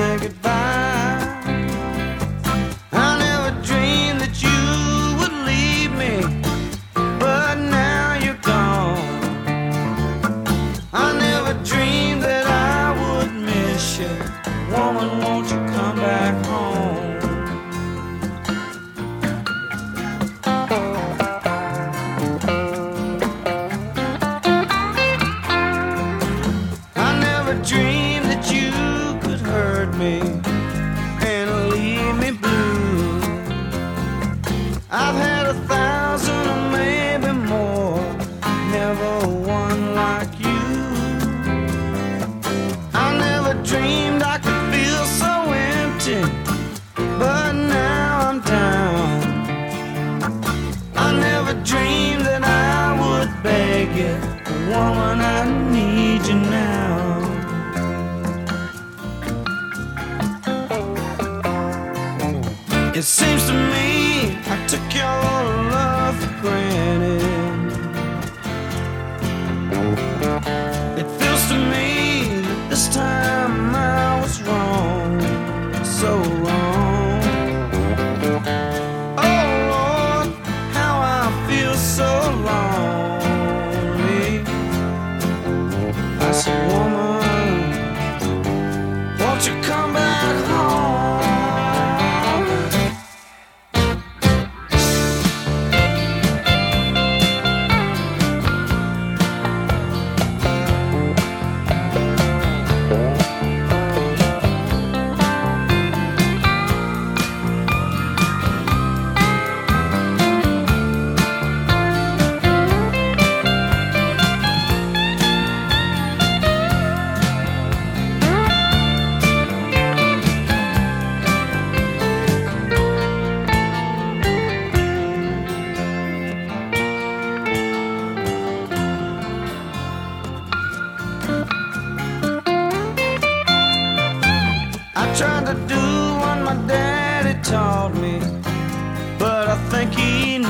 say goodbye. I never dreamed that you would leave me, but now you're gone. I never dreamed that I would miss you. Woman, won't you come back home? I never dreamed that you could hurt me and leave me blue. I've had 1,000 or maybe more, never one like you. I never dreamed I could feel so empty, but now I'm down. I never dreamed that I would beg you, woman, I need you now. It seems to me I took your love for granted. It feels to me that this time I was wrong, so wrong. Oh Lord, how I feel so lonely. I said, woman, won't you come back home? I tried to do what my daddy taught me, but I think he